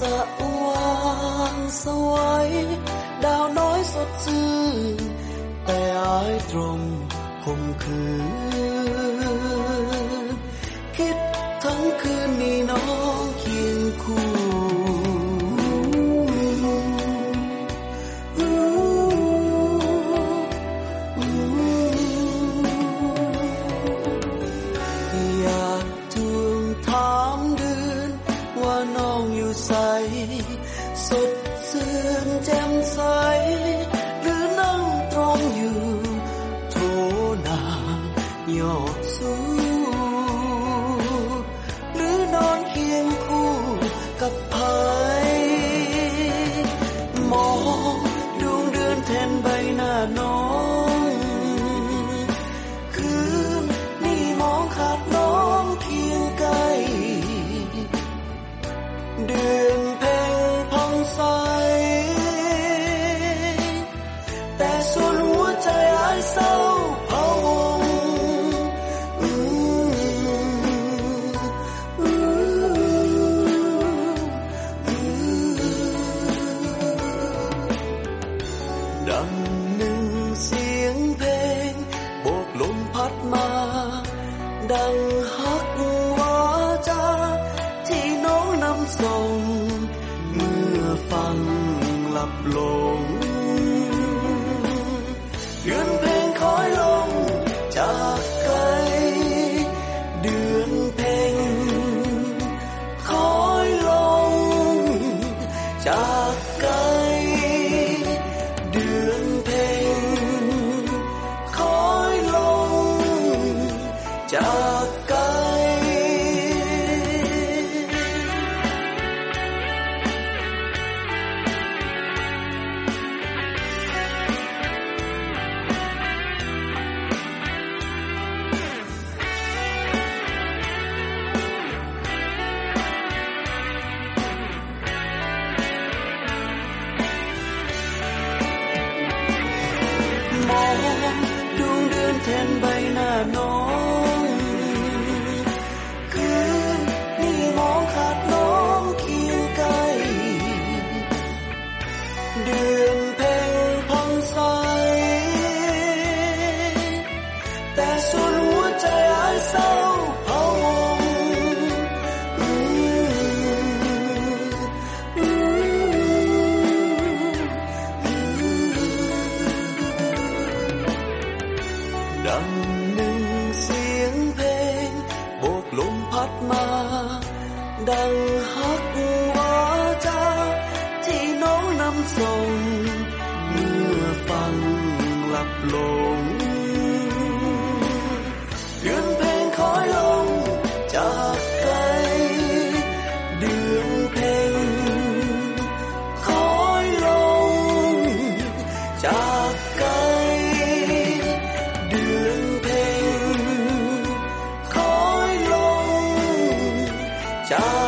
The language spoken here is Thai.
ว่างสวยดาวน้อยสดชื่นแต่อายตรงคมคืนคิดทั้งคืนมีน้องเคียงคู่อยากทวงถามเดือนว่าน้องอยู่ใสสดชื่นแจ่มใสหรือนั่งตรงอยู่โทนายอดสูหรือนอนเคียงคู่กับไผมองดวงเดือนแทนใบหน้าน้องคืนนี้มองขาดน้องเคียงใกล้เดือนเพ็ญผ่องใสแต่ส่วนหัวใจอ้ายเศร้าพะวงดังหนึ่งเสียงเพลงโบกลมพัดมาดังฮักวาจาที่น้องนำส่งเมื่อฟังหลับลงเดือนเพลงคอยลงจากไกลเดือนเพลงคอยลงจากไกลเดือนเพลงคอยลงจากไกลมองดวงเดือนแทนใบหน้าน้องคืนนี้มองขาดน้องเคียงใกล้เดือนเพ็ญผ่องใสแต่ส่วนหัวใจอ้ายเศร้าพะวงดังหนึ่งเสียงเพลงโบกลมพัดมาดังฮักวาจาที่น้องนำส่งเมื่อฟังหลับลงเดือนเพลงคอยลงจากไกลเดือนเพลงคอยลงจากไกลเดือนเพ็ญคอยลงจาก